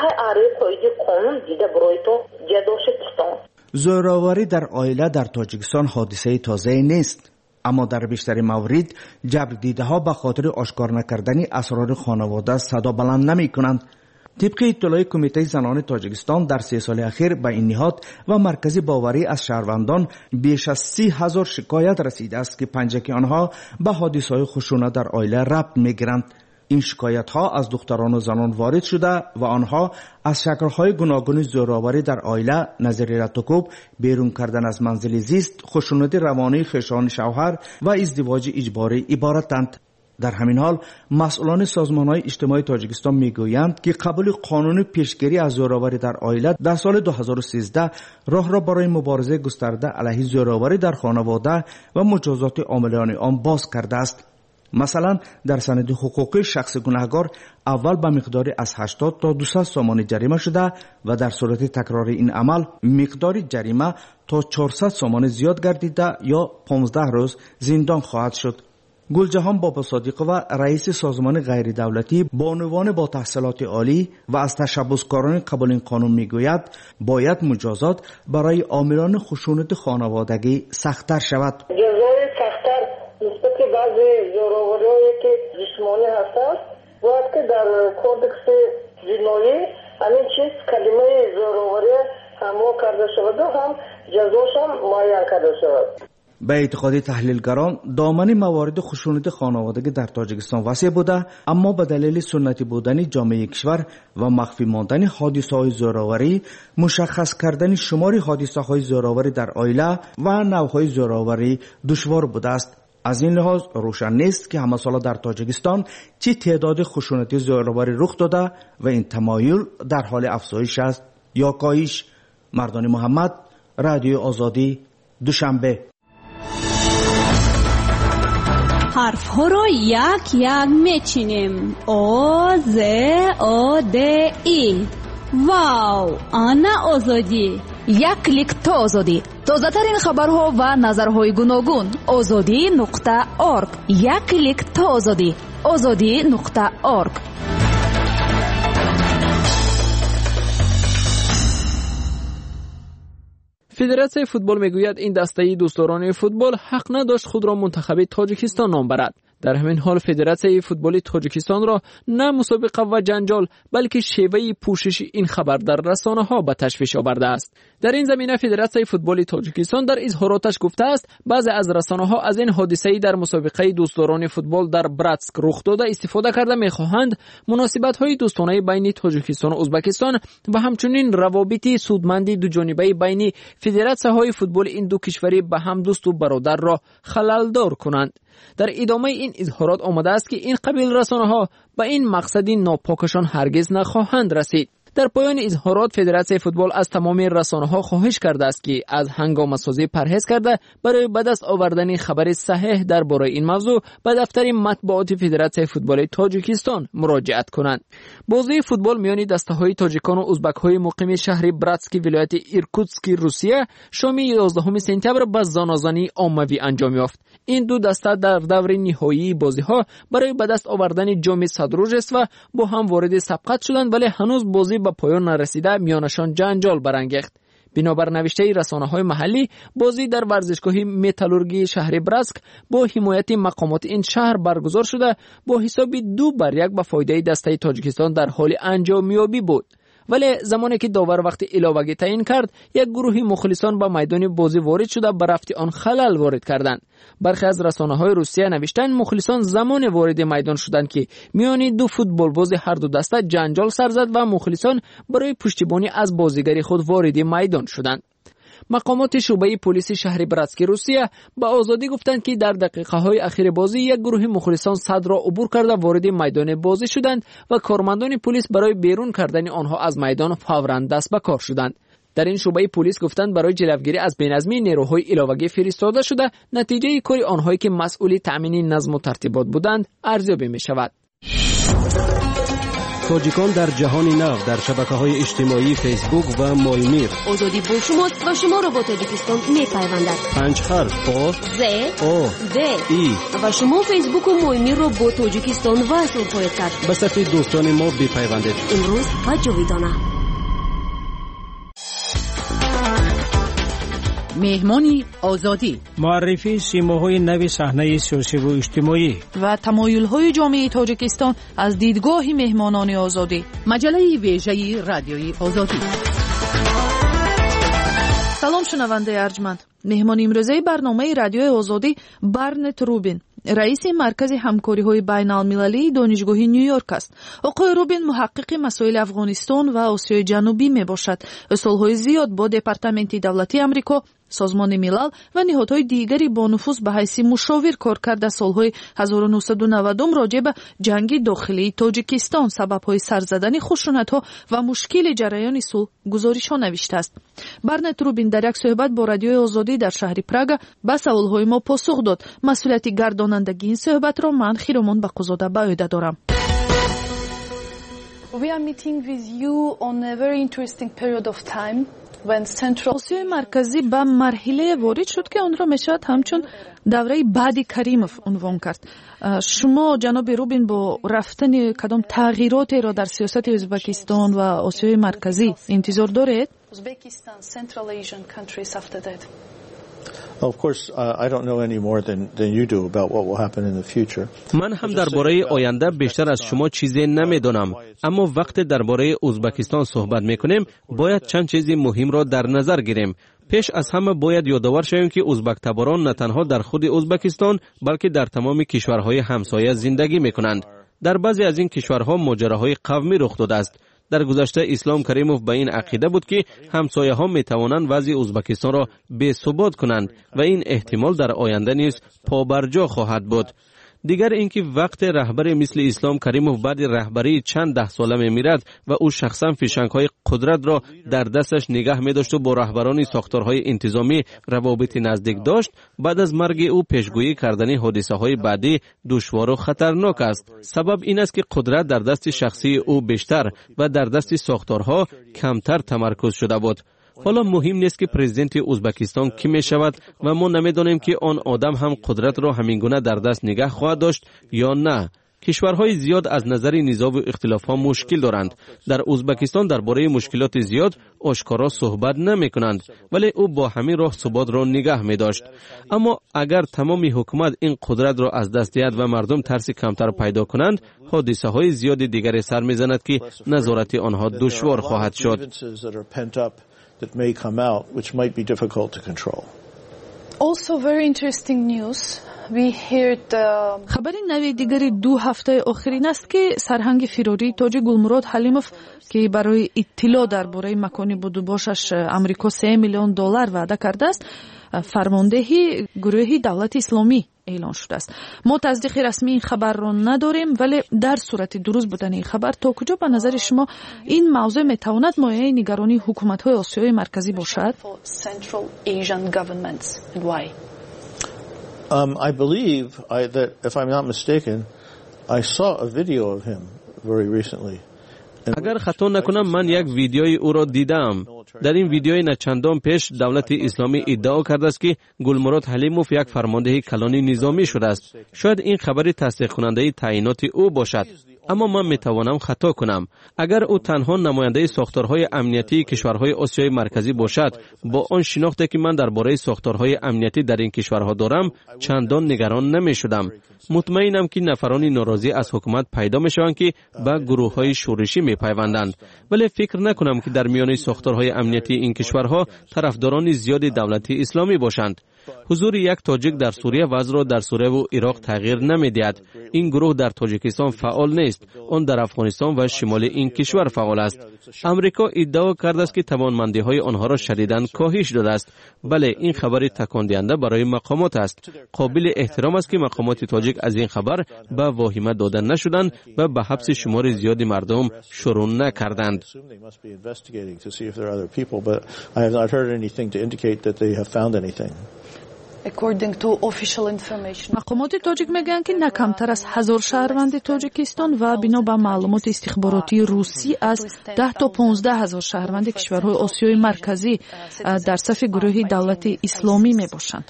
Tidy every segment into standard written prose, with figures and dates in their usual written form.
زوراوری در عائله در تاجیکستان حادثه تازه نیست، اما در بیشتر موارد جبردیده‌ها به خاطر آشکار نکردن اسرار خانواده صدا بلند نمی‌کنند. طبق اطلاع کمیته زنان تاجیکستان در 3 سال اخیر به این نهاد و مرکز باوری از شهروندان بیش از 30,000 شکایت رسیده است که پنجکی آنها به حادثه‌های خشونت در عائله ربط می‌گیرند. این شکایت‌ها از دختران و زنان وارد شده و آنها از شکل‌های گوناگون زوراوری در عائله نظیر رتکوب، بیرون کردن از منزل زیست، خشونت روانی خشان شوهر و ازدواج اجباری عبارتند. در همین حال مسئولان سازمان‌های اجتماعی تاجیکستان میگویند که قبول قانون پیشگیری از زوراوری در عائله در سال 2013 راه را برای مبارزه گسترده علیه زوراوری در خانواده و مجازات عاملان آن باز کرده است. مثلا در سند حقوقی شخص گناهکار اول به مقداری از 80 تا 200 سامان جریمه شده و در صورت تکرار این عمل مقدار جریمه تا 400 سامان زیاد گردیده یا 15 روز زندان خواهد شد. گلجهان بابا صادقова رئیس سازمان غیر دولتی با عنوان با تحصیلات عالی و از تشبثکاران قبل این قانون میگوید باید مجازات برای عاملان خشونت خانوادگی سخت‌تر شود. جزای سخت‌تر نسبت بعضی زوراوری‌هایی که جسمانی هست باید که در کودکس جنایی همین چیز کلمه زوراوری هم کرده شود و هم جزاش هم معین کرده شود. به اعتقاد تحلیلگران دامن موارد خشونت خانوادگی در تاجیکستان وسیع بوده، اما به دلیل سنتی بودن جامعه کشور و مخفی ماندن حادثه‌های زوراوری، مشخص کردن شمار حادثه‌های زوراوری در عائله و نوع‌های زوراوری دشوار بوده است. از این لحاظ روشن نیست که همه ساله در تاجیکستان چه تعداد خشونت زوراوری رخ داده و این تمایل در حال افزایش است یا کاهش. مردان محمد، رادیو آزادی، دوشنبه. حرف ها را یک یک میچینیم. آ ز آ د ای. واو، آنا آزادی. یک کلیک تا آزادی. تازه ترین خبرها و نظرهای گوناگون. azadi.org. یک کلیک تا آزادی. azadi.org. فدراسیون فوتبال میگوید این دسته دوستداران فوتبال حق نداشت خود را منتخب تاجیکستان نام برد. در همین حال فدراسیون فوتبال تاجیکستان را نه مسابقه و جنجال بلکه شیوه پوشش این خبر در رسانه‌ها به تشویش آورده است. در این زمینه فدراسیون فوتبال تاجیکستان در اظهاراتش گفته است بعضی از رسانه‌ها از این حادثه در مسابقه دوستداران فوتبال در براتسک رخ داده استفاده کرده می‌خواهند مناسبت‌های دوستانه بین تاجیکستان و ازبکستان و همچنین روابط سودمند دو جانبه بین فدراسیون‌های فوتبال این دو کشوری به هم دوست و برادر را خلل‌دار کنند. در ادامه این اظهارات آمده است که این قبیل رسانه‌ها به این مقصد ناپاکشان هرگز نخواهند رسید. در پایان اظهارات فدراسیون فوتبال از تمام رسانه‌ها خواهش کرده است که از هنگامه‌سازی پرهیز کرده برای به دست آوردن خبر صحیح درباره این موضوع به دفتر مطبوعات فدراسیون فوتبال تاجیکستان مراجعت کنند. بازی فوتبال میان دسته‌های تاجیکان و ازبک‌های مقیم شهر براتسک ولایت ایرکوتسک روسیه شام 11 سپتامبر به زانازانی عمومی انجام یافت. این دو دسته در دور نهایی بازی‌ها برای به دست آوردن جام صدروج است و با هم وارد سبقت شدند، ولی هنوز بازی به پایان نرسیده میانشان جنجال برانگیخت. بنابر نوشته رسانه‌های محلی بازی در ورزشگاه متالورگی شهر براتسک با حمایت مقامات این شهر برگزار شده با حساب 2-1 به فایده دسته تاجیکستان در حال انجامیابی بود. ولی زمانی که داور وقت علاوه تعیین کرد یک گروه مخلصان به میدان بازی وارد شده به رفت آن خلل وارد کردند. برخی از رسانه‌های روسیه نوشتند مخلصان زمان وارد میدان شدند که میان دو فوتبال باز هر دو دسته جنجال سر زد و مخلصان برای پشتیبانی از بازیگری خود وارد میدان شدند. مقامات شعبه پلیس شهر براتسک روسیه به آزادی گفتند که در دقیقه‌های اخیر بازی یک گروه مخلصان صد را عبور کرده وارد میدان بازی شدند و کارمندان پلیس برای بیرون کردن آنها از میدان فوراً دست به کار شدند. در این شعبه پلیس گفتند برای جلوگیری از بی‌نظمی نیروهای علاوه‌ای فرستاده شده، نتیجه کار آنهایی که مسئول تأمین نظم و ترتیبات بودند ارزیابی می‌شود. تاجیکان در جهان نو در شبکه‌های اجتماعی فیسبوک و مایمیر. آزادی با شماست و شما را با تاجیکستان می‌پیوندد. 5 حرف آ ز آ د ای و شما فیسبوک و مایمیر را با تاجیکستان وصل خواهید کرد. به صفحه دوستان ما بپیوندید. امروز و جاویدانه. مهمانی آزادی، معرفی سیماهای نو صحنه سیاسی و اجتماعی و تمایل‌های جامعه تاجیکستان از دیدگاه مهمانان آزادی. مجله ویژه رادیوی آزادی. سلام شنونده ارجمند. مهمان امروزه برنامه رادیوی آزادی برنت روبین، رئیس مرکز همکاری‌های بین‌المللی دانشگاه نیویورک است. آقای روبین محقق مسائل افغانستان و آسیای جنوبی میباشد. سالهای زیاد با دپارتمنت دولتی آمریکا، سازمان ملل و نهادهای دیگری با نفوذ به حیث مشاور کار کرده. سالهای 1990 راجع به جنگ داخلی تاجیکستان، سبب‌های سرزدن خشونت‌ها و مشکل جریان صلح گزارش‌ها نوشته است. برنت روبین در یک صحبت با رادیوی آزادی در شهر پراگ به سوال‌های ما پاسخ داد. مسئولیت گردانندگی این صحبت را من خیرمان بقوزاده به عهده دارم. We are meeting with you on a very interesting period of time. آسیای مرکزی به مرحله وارد شد که آن را میشود همچون دوره بعد کریموف عنوان کرد. شما جناب روبین با رفتن کدام تغییراتی را در سیاست ازبکستان و آسیای مرکزی انتظار دارید؟ Of course, I don't know any more than you do about what will happen in the future. من هم درباره آینده بیشتر از شما چیزی نمیدانم، اما وقتی درباره ازبکستان صحبت میکنیم باید چند چیز مهم را در نظر گیریم. پیش از همه باید یادآور شویم که ازبک تباران نه تنها در خود ازبکستان بلکه در تمام کشورهای همسایه زندگی میکنند. در بعضی از این کشورها ماجراهای قومی رخ داده است. در گذشته اسلام کریموف به این عقیده بود که همسایه ها می توانند وضع ازبکستان را بی ثبات کنند و این احتمال در آینده نیز پابرجا خواهد بود. دیگر اینکه وقت رهبر مثل اسلام کریموف بعد رهبری چند ده ساله می میرد و او شخصا فیشنگ‌های قدرت را در دستش نگه می داشت و با رهبران ساختارهای انتظامی روابط نزدیک داشت، بعد از مرگ او پیشگویی کردن حادثه‌های بعدی دشوار و خطرناک است. سبب این است که قدرت در دست شخصی او بیشتر و در دست ساختارها کمتر تمرکز شده بود. حالا مهم نیست که پرزیدنت ازبکستان کی می شود و ما نمیدانیم که آن آدم هم قدرت را همینگونه در دست نگه خواهد داشت یا نه. کشورهای زیاد از نظر نزاع و اختلاف‌ها مشکل دارند. در ازبکستان درباره مشکلات زیاد آشکارا صحبت نمی‌کنند، ولی او با همین راه ثبات را نگه می‌داشت. اما اگر تمام حکومت این قدرت را از دست دهد و مردم ترس کمتر پیدا کنند، حادثه‌های زیاد دیگری سر می‌زند که نظارت آنها دشوار خواهد شد. That may come out, which might be difficult to control. Also very interesting news. We heard خبر نوی دیگری 2 هفته آخرین است که سرهنگ فراری تاج گلمراد حلیموف که برای اطلاع درباره مکانی بود و باشش آمریکا $3 میلیون وعده کرده است، فرماندهی گروه دولت اسلامی اعلان شده است. ما تصدیق رسمی این خبر را نداریم، ولی در صورت درست بودن این خبر تا کجا به نظر شما این موضوع میتواند مایه نگرانی حکومت‌های آسیای مرکزی باشد؟ I believe that if I'm not mistaken, I saw a video of him very recently. اگر خطا نکنم من یک ویدیوی او را دیدم. در این ویدیوی نچندان پیش دولت اسلامی ادعا کرده است که گلمراد حلیموف یک فرمانده کلان نظامی شده است. شاید این خبر تصدیق کننده تعیینات او باشد، اما من میتوانم خطا کنم. اگر او تنها نماینده ساختارهای امنیتی کشورهای آسیای مرکزی باشد، با آن شناختی که من درباره ساختارهای امنیتی در این کشورها دارم، چندان نگران نمیشدم. مطمئنم که نفران ناراضی از حکومت پیدا میشوند که به گروه‌های شورشی میپیوندند، ولی فکر نکنم که در میان ساختارهای امنیتی این کشورها طرفداران زیاد دولت اسلامی باشند. حضور یک تاجیک در سوریه وضع را در سوریه و عراق تغییر نمیدهد. این گروه در تاجیکستان فعال نیست، آن در افغانستان و شمال این کشور فعال است. امریکا ادعا کرده است که توانمندی‌های آنها را شدیداً کاهش داده است. بله، این خبر تکان دهنده برای مقامات است. قابل احترام است که مقامات تاجیک از این خبر به واهمه داده نشدند و به حبس شمار زیادی مردم شروع نکردند. مقامات تاجیک میگن که نه کمتر از 1000 شهروند تاجیکستان و بنا به معلومات استخباراتی روسی از 10 تا 15 هزار شهروند کشورهای آسیای مرکزی در صف گروه دولت اسلامی میباشند.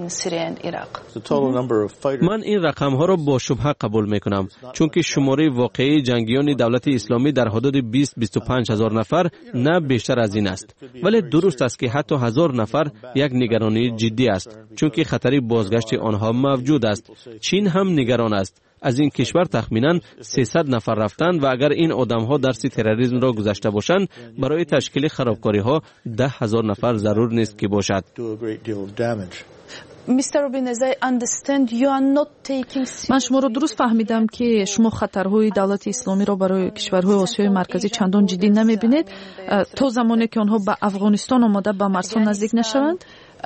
من این رقم ها را با شبهه قبول می کنم چون که شماره واقعی جنگیان دولت اسلامی در حدود 20-25 هزار نفر نه بیشتر از این است، ولی درست است که حتی 1000 نفر یک نگرانی جدی است چون که خطر بازگشت آنها موجود است. چین هم نگران است. از این کشور تخمینا 300 نفر رفتند و اگر این آدم‌ها درس تروریسم را گذشته باشند برای تشکیل خرابکاری‌ها 10,000 نفر ضرور نیست که باشد. من شما را درست فهمیدم که شما خطرهای دولت اسلامی را برای کشورهای آسیای مرکزی چندان جدی نمی‌بینید تا زمانی که آنها به افغانستان آمده به مرزها نزدیک نشوند.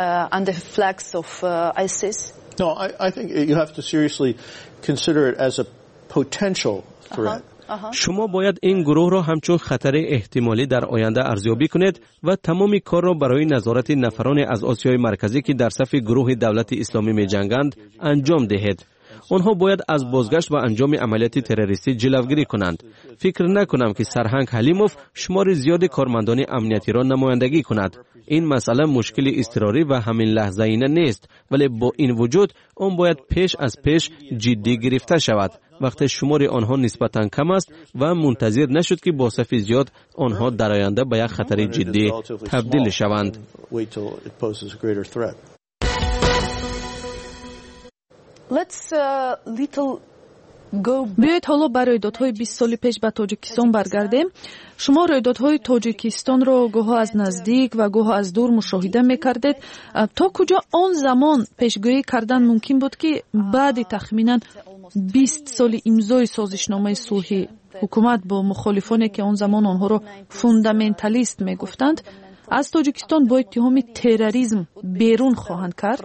No, I think you have to seriously consider it as a potential threat. شما باید این گروه را همچون خطر احتمالی در آینده ارزیابی کنید و تمام کار را برای نظارت نفران از آسیای مرکزی که در صف گروه دولت اسلامی می جنگند انجام دهید. آنها باید از بازگشت و انجام عملیات تروریستی جلوگیری کنند. فکر نکنم که سرهنگ حلیموف شمار زیاد کارمندان امنیتی را نمایندگی کند. این مسئله مشکل اضطراری و همین لحظه اینه نیست، ولی با این وجود آن باید پیش از پیش جدی گرفته شود. وقتی شمار آنها نسبتاً کم است و منتظر نشد که با صف زیاد آنها در آینده به یک خطر جدی تبدیل شوند. بیایید حالا برای رویدادهای 20 سال پیش به تاجیکستان برگردیم. شما رویدادهای تاجیکستان را گاه از نزدیک و گاه از دور مشاهده میکردید. تا کجا آن زمان پیشگویی کردن ممکن بود که بعد تخمینا 20 سال امضای سازشنامه صلح حکومت با مخالفانی که آن زمان آنها را فوندامنتالیست میگفتند از تاجیکستان با اتهام تروریسم بیرون خواهند کرد؟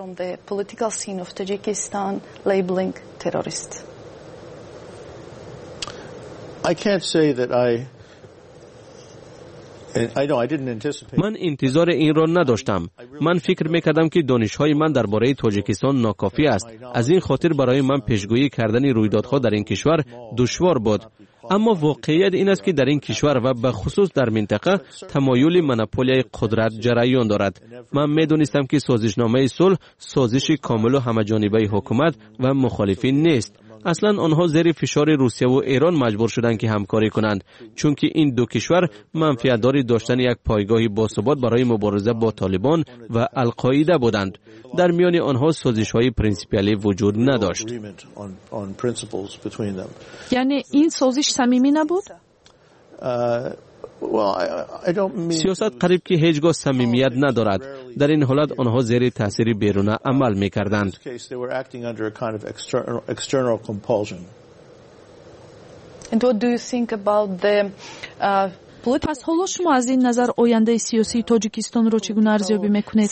من انتظار این را نداشتم. من فکر میکردم که دانش‌های من درباره تاجیکستان ناکافی است. از این خاطر برای من پیشگویی کردن رویدادها در این کشور دشوار بود. اما واقعیت این است که در این کشور و به خصوص در منطقه تمایل منوپولیای قدرت جریان دارد. من میدونستم که سازشنامه صلح سازش کامل و همه‌جانبه حکومت و مخالفین نیست. اصلا آنها زیر فشار روسیه و ایران مجبور شدند که همکاری کنند چون که این دو کشور منفعت‌دار داشتن یک پایگاه باثبات برای مبارزه با طالبان و القاعده بودند. در میان آنها سازش‌های پرینسیپالی وجود نداشت. یعنی این سازش صمیمی نبود؟ سیاست قریب که هیچگاه صمیمیت ندارد. در این حالت آنها زیر تاثیر بیرونه عمل می‌کردند. پس حالا شما از این نظر آینده سیاسی تاجیکستان را چگونه ارزیابی می‌کنید؟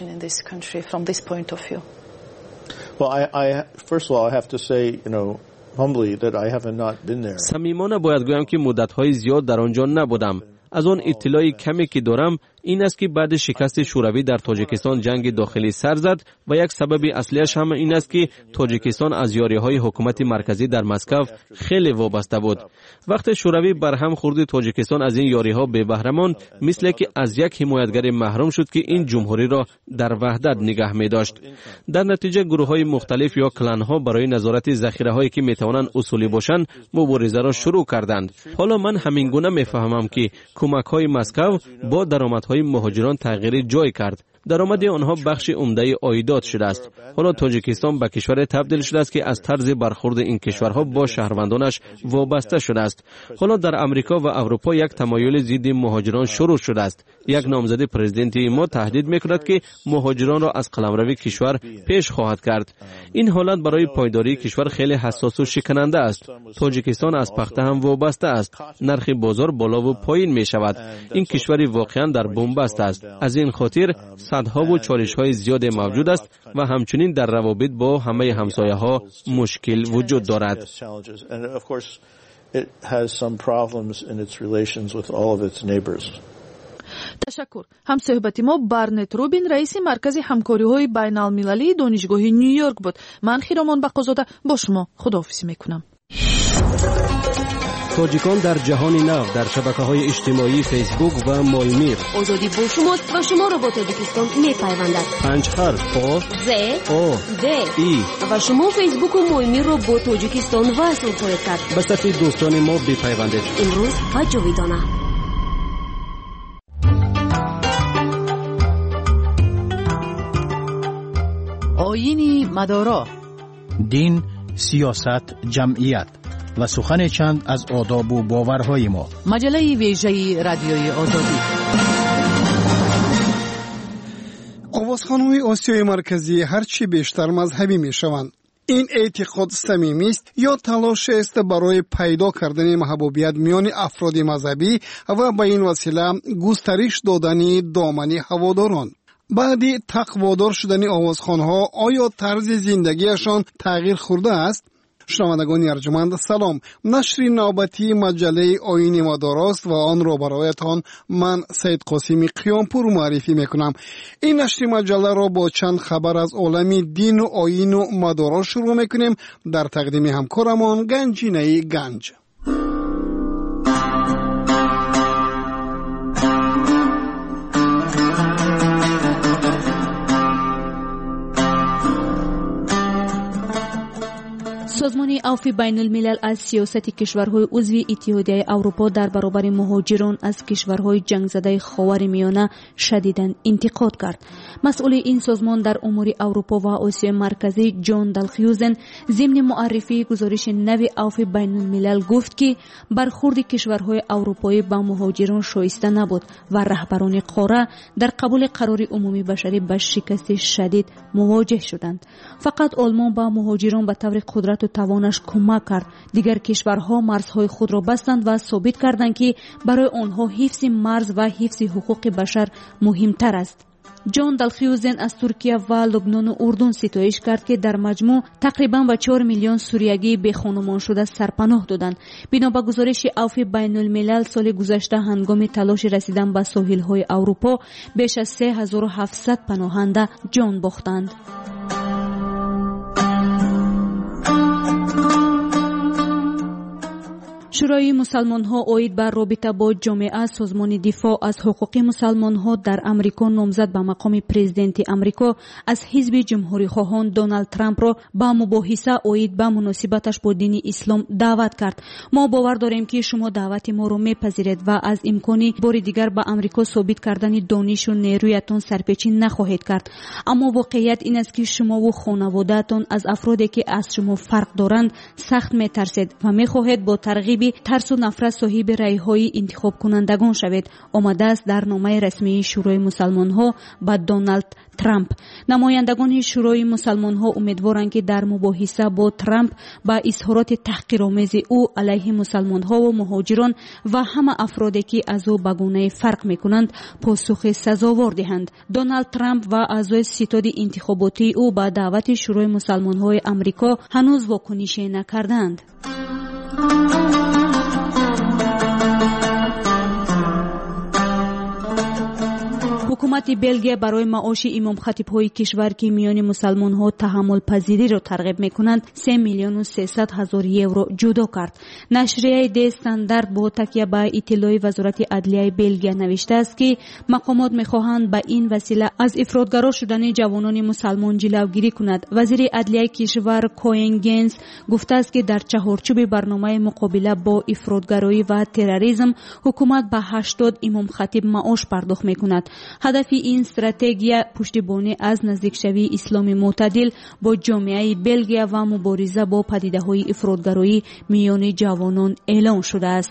صمیمانه باید گویم که مدت‌های زیاد در آنجا نبودم. از آن اطلاعی کمی که دارم این است که بعد شکست شوروی در تاجیکستان جنگ داخلی سر زد و یک سبب اصلیش هم این است که تاجیکستان از یاری‌های حکومت مرکزی در مسکو خیلی وابسته بود. وقتی شوروی برهم خورد تاجیکستان از این یاری‌ها به بهره ماند، مثل که از یک حمایتگر محروم شد که این جمهوری را در وحدت نگه می‌داشت. در نتیجه گروه‌های مختلف یا کلان‌ها برای نظارت ذخیره‌هایی که می‌توانند اصولی باشند مبارزه را شروع کردند. حالا من همین گونه می‌فهمم که کمک‌های مسکو با درآمدهای مهاجران تغییر جای کرد. درآمد آنها بخش عمده عایدات شده است. حالا تاجیکستان به کشور تبدیل شده است که از طرز برخورد این کشورها با شهروندانش وابسته شده است. حالا در امریکا و اروپا یک تمایل ضد مهاجران شروع شده است. یک نامزد پرزیدنتی ما تهدید می‌کند که مهاجران را از قلمرو کشور پیش خواهد کرد. این حالت برای پایداری کشور خیلی حساس و شکننده است. تاجیکستان از پخته هم وابسته است. نرخ بازار بالا و پایین می‌شود. این کشوری واقعاً در بنبست است. از این خاطر صدها و چالش‌های زیاد موجود است و همچنین در روابط با همه همسایه‌ها مشکل وجود دارد. تشکر. هم صحبت ما برنت روبین رئیس مرکز همکاری‌های بین‌المللی دانشگاه نیویورک بود. من خیرامان بقازاده با شما خداحافظی میکنم. تاجیکان در جهان نو در شبکه‌های اجتماعی فیسبوک و مالمیر. آزادی با شماست و شما را با تاجیکستان می‌پیوندد. 5 حرف آ ز او د ای و شما فیسبوک و مالمیر را با تاجیکستان وصل خواهید کرد. به صفحه دوستان ما بپیوندید. امروز و جاویدانه. آیین مدارا، دین، سیاست، جمعیت و سخن چند از آداب و باورهای ما. مجله ویژه رادیوی آزادی. آوازخوان‌های آسیای مرکزی هرچی بیشتر مذهبی می‌شوند. این اعتقاد صمیمی است یا تلاش است برای پیدا کردن محبوبیت میان افراد مذهبی و به این وسیله گسترش دادن دامن هواداران؟ بعد تقوادار شدن آوازخوان‌ها آیا طرز زندگیشان تغییر خورده است؟ شنوندگان ارجمند سلام. نشر نوبتی مجله آیین مداراست و آن را برایتان من سید قاسمی قیامپور معرفی میکنم. این نشر مجله را با چند خبر از عالم دین و آیین و مدارا شروع میکنیم. در تقدیم همکارمان گنجینه گنج. سازمان عفو بین الملل از سیاست کشورهای عضو اتحادیه اروپا در برابر مهاجران از کشورهای جنگ زده خاورمیانه شدیداً انتقاد کرد. مسئول این سازمان در امور اروپا و آسیا مرکزی جان دالخیوزن ضمن معرفی گزارش نو عفو بین الملل گفت که برخورد کشورهای اروپایی با مهاجران شایسته نبود و رهبران قاره در قبول قرار عمومی بشری با شکست شدید مواجه شدند. فقط آلمان با مهاجران به طور قدرت و توانش کمک کرد. دیگر کشورها مرزهای خود را بستند و ثابت کردند که برای آنها حفظ مرز و حفظ حقوق بشر مهمتر است. جان دالخیوزن از ترکیه و لبنان و اردن ستایش کرد که در مجموع تقریباً به 4 میلیون سوریگی به خانمان شده سرپناه دادند. بنا به گزارش عفو بین الملل سال گذشته هنگام تلاش رسیدن به ساحل‌های اروپا بیش از 3700 پناهنده جان باختند. شورای مسلمان‌ها اوید بر رابطه با جامعه سازمان دفاع از حقوق مسلمان‌ها در امریکا نامزد به مقام پرزیدنت امریکا از حزب جمهوری‌خواهان دونالد ترامپ را با مباحثه اوید به مناسبتش با دین اسلام دعوت کرد. ما باور داریم که شما دعوت ما را می‌پذیرید و از امکانی بار دیگر به امریکا ثابت کردن دانش و نیرویتان سرپیچی نخواهید کرد. اما واقعیت این است که شما و خانواده‌تان از افرادی که از شما فرق دارند سخت می‌ترسید و می‌خواهید با ترغیب ترس و نفرت صاحب رأی‌های انتخاب کنندگان شوید. آمده است در نامه رسمی شورای مسلمان‌ها به دونالد ترامپ. نمایندگان شورای مسلمان‌ها امیدوارند که در مباحثه با ترامپ با اظهارات تحقیرآمیز او علیه مسلمان‌ها و مهاجران و همه افرادی که از او به گونه فرق می‌کنند پاسخ سزاوار دهند. دونالد ترامپ و اعضای ستاد انتخاباتی او با دعوت شورای مسلمان‌های آمریکا هنوز واکنش نکردند. حکومت بلژیم برای معاش امام خطیب‌های کشور که میان مسلمان‌ها تحمل پذیری را ترغیب می‌کنند 3 میلیون و 300 هزار یورو جدا کرد. نشریه دی استاندارد با تکیه به اطلاع وزارت عدلیه بلژیم نوشته است که مقامات می‌خواهند به این وسیله از افراطگرا شدن جوانان مسلمان جلوگیری کند. وزیر عدلیه کشور کوینگنز گفته است که در چهارچوب برنامه مقابله با افراطگرایی و تروریسم حکومت به 80 امام خطیب معاش پرداخت می‌کند. هدف این استراتژی پشتیبانی از نزدیکشوی اسلام معتدل با جامعه بلژیم و مبارزه با پدیده‌های افراطگرایی میان جوانان اعلام شده است.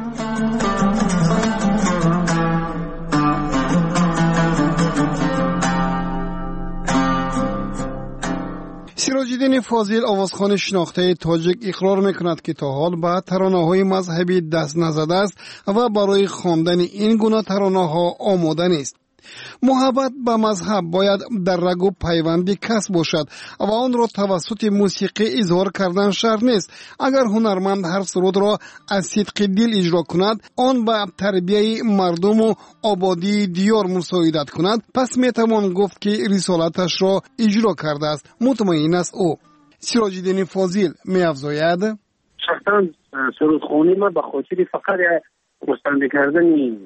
سیراج‌الدین فاضل آوازخوان شناخته تاجیک اقرار میکند که تا حال به ترانه‌های مذهبی دست نزده است و برای خواندن این گونه ترانه‌ها آماده نیست. محبت به مذهب باید در رگ و پیوندی کسب باشد و آن را توسط موسیقی اظهار کردن شرط نیست. اگر هنرمند هر سرود را از صدق دل اجرا کند، آن به تربیه مردم و آبادی دیار مساعدت کند، پس میتوان گفت که رسالتش را اجرا کرده است. مطمئن است او. سراج‌الدین فاضل می‌افزاید: شخصا سرودخوانی ما به خاطر فقط مستنده کردن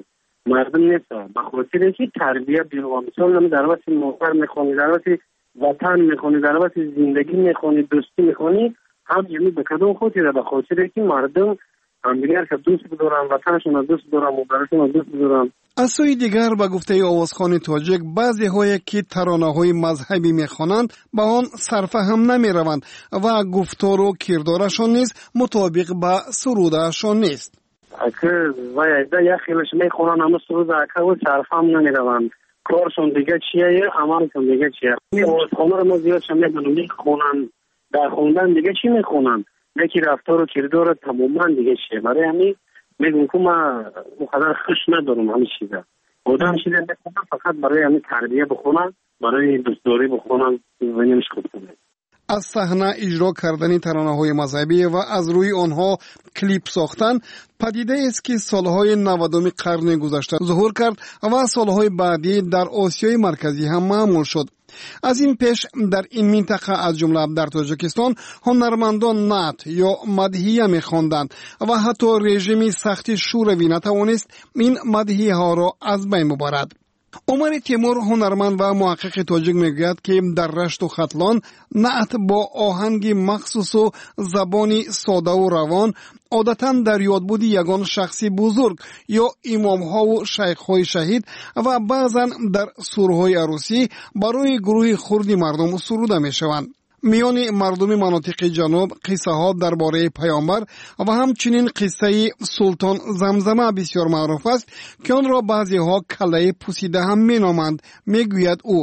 مردم نیست، به خاطر اینکه تربیت مثلا در وقت موفر میخونی، در وقت وطن میخونی، در وقت زندگی میخونی، دوستی میخونی، هم یعنی به کدوم خاطر؟ به خاطر اینکه مردم همدیگر که دوست بدارن، وطنشون دوست بدارن، مادرشون دوست بدارن. از سوی دیگر به گفته آوازخوان تاجیک، بعضی هایی که ترانه های مذهبی میخوانند به آن سرفهم نمیروند و گفتار و کردارشان نیز مطابق به سرودشان نیست. اگه وای یا خیلیش میخونن اما سرود اگه و سرفهم نمیروند، کارشون دیگه چیه، عملشون دیگه چیه. آوازخوان‌ها رو ما زیاد شنیدیم میخونن، در خوندن دیگه چی میخونن، یکی رفتار و کردار تماما دیگه چیه. برای همین میگم که ما مقدر خوش ندارم همین چیزا. آدم چیزا بخونن فقط برای همین تربیه بخونن، برای دوستداری بخونن و نمیشه خوبه. از صحنه اجرا کردن ترانه‌های مذهبی و از روی آنها کلیپ ساختن پدیده است که سالهای 90 قرن گذشته ظهور کرد و سالهای بعدی در آسیای مرکزی هم معمول شد. از این پیش در این منطقه از جمله در تاجیکستان هنرمندان نعت یا مدحیه می‌خواندند و حتی رژیم سخت شوروی نتوانست این مدحیه ها را از بین ببرد. عمر تیمور هنرمند و محقق تاجیک میگوید که در رشت و ختلان نعت با آهنگ مخصوص و زبانی ساده و روان عادتاً در یاد بودی یگان شخصی بزرگ یا امام ها و شیخ های شهید و بعضاً در سورهای عروسی برای گروه خردی مردم سروده می شوند. میان مردم مناطق جنوب قصه ها درباره پیامبر و همچنین قصه سلطان زمزمه بسیار معروف است که آن را بعضی ها کله پوسیده هم می نامند. می گوید او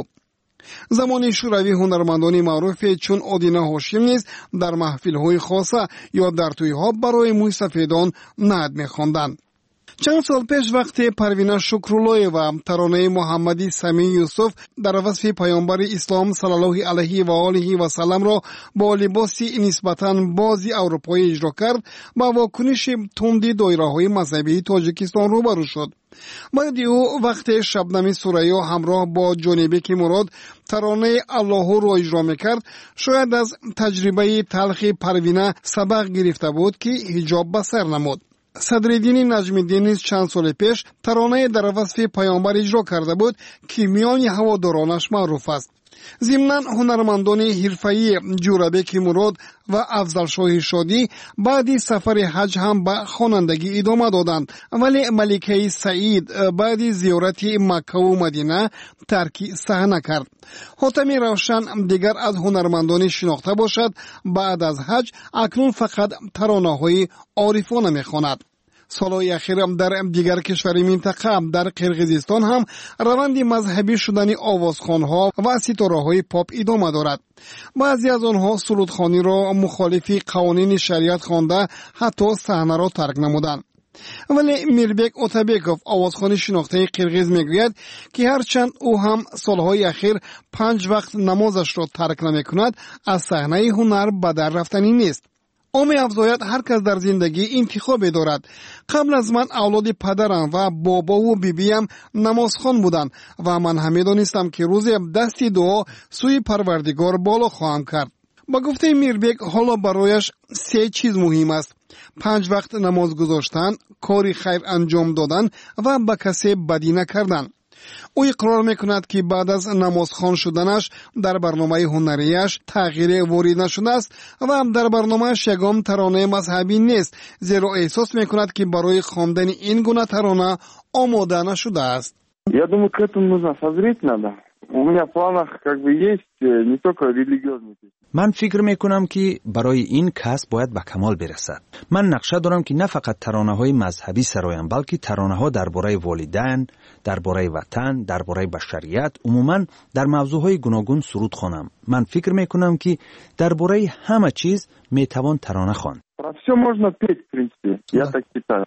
زمان شوروی هنرمندان معروف چون آدینه هاشم نیز در محفل های خاصه یا در توی ها برای موی سفیدان نعت می خواندند. چند سال پیش وقتی پروینه شکرالله و ترانه محمدی سمیع یوسف در وصف پیامبر اسلام صلی الله علیه و آله و سلم را با لباسی نسبتاً بازی اروپایی اجرا کرد، با واکنش تند دایره‌های مذهبی تاجیکستان روبرو شد. بعد او وقتی شبنم سوریا همراه با جانبک مراد ترانه الله را اجرا میکرد، شاید از تجربه تلخ پروینه سبق گرفته بود که حجاب به سر نمود. صدرالدین نجمی‌الدین نیز چند سال پیش ترانه در وصف پیامبر اجرا کرده بود که میان هوادارانش معروف است. ضمناً هنرمندان حرفه‌ای جوربک مراد و افضل شاه شادی بعد سفر حج هم به خوانندگی ادامه دادند، ولی ملکه سعید بعد زیارت مکه و مدینه ترک صحنه کرد. حاتم روشن دیگر از هنرمندان شناخته باشد بعد از حج اکنون فقط ترانه‌های عارفانه می‌خواند. سالهای اخیر در دیگر کشور منطقه در قرقیزستان هم روند مذهبی شدن آوازخوان‌ها و ستاره‌های پاپ ادامه دارد. بعضی از آنها سرودخوانی را مخالف قوانین شریعت خوانده حتی صحنه را ترک نمودند. ولی میربک اوتابکوف آوازخوان شناخته قرقیز میگوید که هرچند او هم سالهای اخیر 5 وقت نمازش را ترک نمی‌کند، از صحنه هنر به در رفتنی نیست. او می‌افزاید هر کس در زندگی انتخاب دارد. قبل از من اولاد پدرم و بابا و بیبیم نمازخوان بودند و من هم می‌دانستم که روزی دستی دعا سوی پروردگار بالا خواهم کرد. با گفته میربک حالا برایش 3 چیز مهم است: 5 وقت نماز گذاشتن، کاری خیر انجام دادن و به کسی بدی نکردن. او اقرار میکند که بعد از نمازخوان شدنش در برنامه هنریش تغییر وارد نشده است و هم در برنامهش یگان ترانه مذهبی نیست، زیرا احساس میکند که برای خواندن این گونه ترانه آماده نشده است. Я думаю, к этому нужно созреть надо. У меня в планах как бы есть не только религиозные песни. من فکر میکنم که برای این کسب باید به کمال برسد. من نقشه دارم که نه فقط ترانه‌های مذهبی سرایم، بلکه ترانه‌ها درباره والدین، درباره وطن، درباره بشریت، عموماً در موضوعهای گوناگون سرود خوانم. من فکر میکنم که درباره همه چیز میتوان ترانه خواند. Про всё можно петь, в принципе. Я так считаю.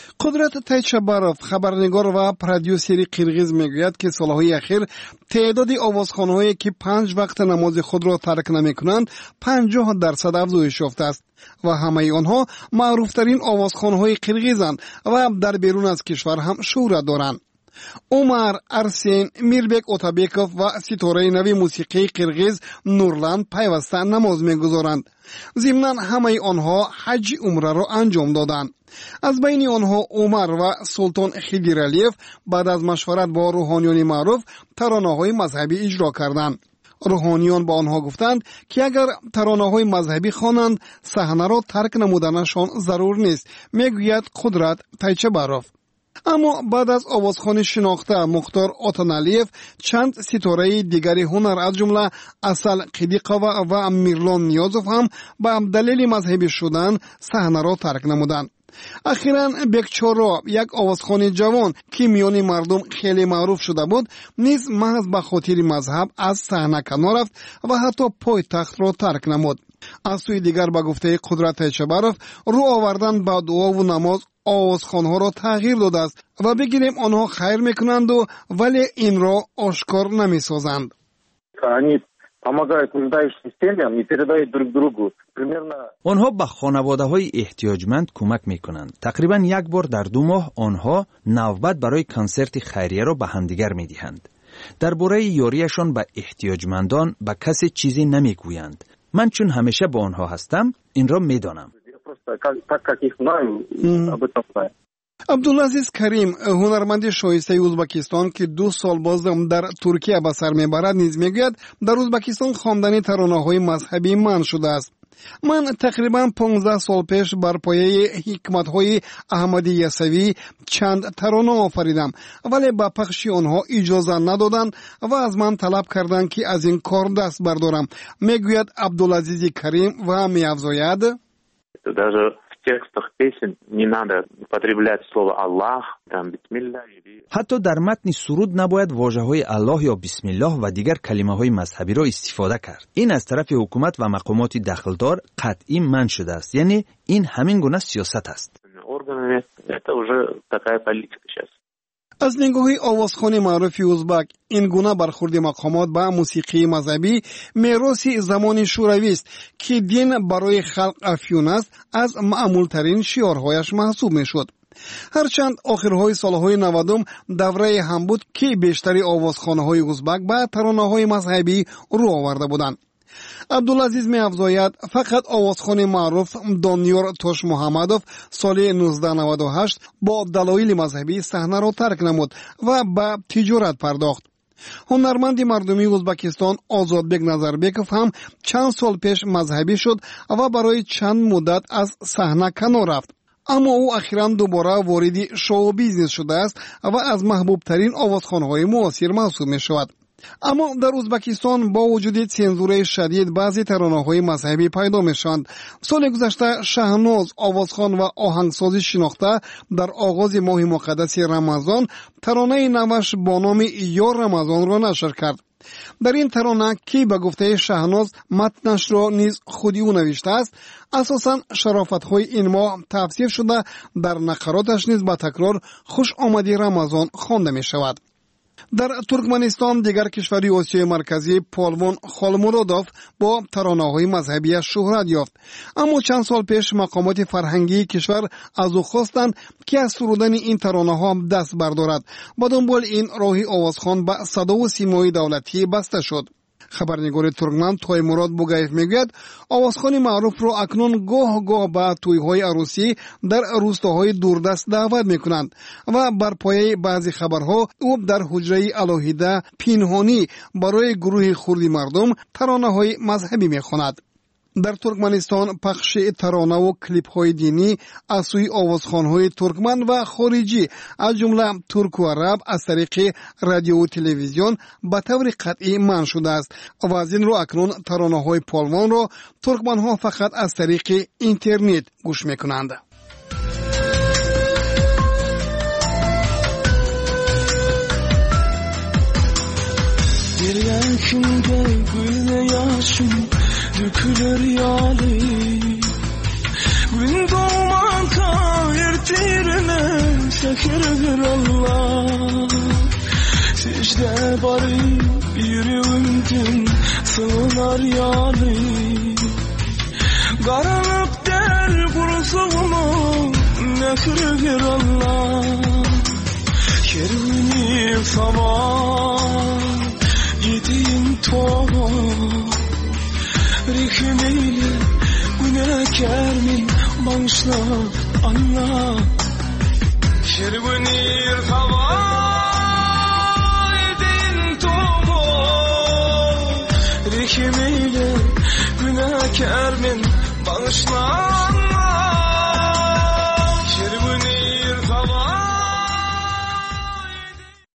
قدرت تایچباروف خبرنگار و پرودیوسری قرغیز میگوید که سالهای اخیر تعداد آوازخوان‌هایی که 5 وقت نماز خود را ترک نمی‌کنند 50% افزایش یافته است و همه آنها معروف‌ترین آوازخوان‌های قرغیزند و در بیرون از کشور هم شهرت دارند. عمر ارسین، میربک اوتابیکوف و ستاره نوی موسیقی قرغیز نورلند پیوسته نماز می‌گذارند. ضمناً همه آنها حج عمره را انجام دادند. از بین آنها عمر و سلطان خیدیرالیف بعد از مشورت با روحانیان معروف ترانه‌های مذهبی اجرا کردند. روحانیان با آنها گفتند که اگر ترانه‌های مذهبی خوانند صحنه را ترک نمودنشان ضرور نیست، میگوید قدرت تایچباروف. اما بعد از آوازخوان شناخته مختار آتانالیف چند ستاره دیگری هنر از جمله اصل قیدیقوه و میرلان نیازوف هم به دلیل مذهبی شدن صحنه را ترک نمودند. اخیراً بکچورو، یک آوازخوان جوان که میان مردم خیلی معروف شده بود، نیز محض به خاطر مذهب از صحنه کنار رفت و حتی پای تخت را ترک نمود. از سوی دیگر به گفته قدرت تایچباروف رو آوردن با دعا و نماز آوازخوان‌ها را تغییر داده است و بگیریم آنها خیر میکنند و ولی این را آشکار نمیسازند. آنها به خانواده‌های احتیاجمند کمک میکنند. تقریبا یک بار در 2 ماه آنها نوبت برای کنسرت خیریه را به همدیگر میدهند. درباره یاریشان به احتیاجمندان به کسی چیزی نمیگویند. من چون همیشه با آنها هستم این را میدانم. عبدالعزیز کریم، هنرمند شایسته ازبکستان که 2 سال باز در ترکیه به سر میبرد، نیز میگوید در ازبکستان خواندن ترانه‌های مذهبی منع شده است. من تقریبا 15 سال پیش بر پایه حکمت‌های احمدی یسوی چند ترانه آفریدم، ولی به پخش آنها اجازه ندادند و از من طلب کردند که از این کار دست بردارم، میگوید عبدالعزیز کریم و می‌افزاید даже в текстах песен не надо употреблять слово Аллах, там бисмилlah. حتی در متن سرود نباید واژه‌های الله یا بسم الله و دیگر کلمه‌های مذهبی را استفاده کرد. این از طرف حکومت و مقامات دخلدار قطعی منع شده است. یعنی این همین گونه سیاست است. Органами это уже такая политика сейчас. از نگاه آوازخوان معروف ازبک، این گونه برخورد مقامات به موسیقی مذهبی میراث زمان شوروی است که دین برای خلق افیون است، از معمولترین شعارهایش محسوب میشد. هرچند آخرهای سالهای 90 دوره هم بود که بیشتری آوازخوان‌های ازبک به ترانه‌های مذهبی رو آورده بودند. عبدالعزیز می‌افزاید فقط آوازخوان معروف دانیار توش محمدوف سال 1998 با دلایل مذهبی صحنه را ترک نمود و به تجارت پرداخت. هنرمند مردمی ازبکستان آزادبک نظربکوف هم چند سال پیش مذهبی شد و برای چند مدت از صحنه کنار رفت. اما او اخیراً دوباره وارد شو بیزنس شده است و از محبوب ترین آوازخوان‌های معاصر محسوب می‌شود. اما در ازبکستان با وجود سانسور شدید بعضی ترانه‌های مذهبی پیدا می‌شوند. سال گذشته شهناز، آوازخوان و آهنگساز شناخته در آغاز ماه مقدس رمضان ترانه نوش با نام یا رمضان را نشر کرد. در این ترانه که به گفته شهناز متنش را نیز خودی او نوشته است، اساساً شرافت‌های این ماه تفسیر شده، در نقراتش نیز با تکرار خوش آمدی رمضان خوانده می‌شود. در ترکمنستان، دیگر کشوری آسیای مرکزی، پالوان خالمورادوف با ترانه‌های مذهبی شهرت یافت. اما چند سال پیش مقامات فرهنگی کشور از او خواستند که از سرودن این ترانه‌ها دست بردارد. با دنبال این راهی آوازخوان به صدا و سیمای دولتی بسته شد. خبرنگار ترکمن تویموراد بوگایف میگوید آوازخوان معروف را اکنون گاه به توی‌های عروسی در روستاهای دوردست دعوت میکنند و بر پایه بعضی خبرها او در حجره الهیده پنهانی برای گروه خردی مردم ترانه‌های مذهبی میخواند. در ترکمنستان پخش ترانه و کلیپ های دینی از سوی آوازخوان‌های ترکمن و خارجی از جمله ترک و عرب از طریق رادیو و تلویزیون به طور قطعی منع شده است و از این رو اکنون ترانه‌های پالوان را ترکمن‌ها فقط از طریق اینترنت گوش می‌کنند. Dökülür yâli Gün doğmanta ertirme Secde bari yüreğimden sığınar yani. Karanlık der kurusumu nefret Allah. Kervini sabah yediğin toğa Rihmeyle günahkarmin bağışla Allah. Kervini sabah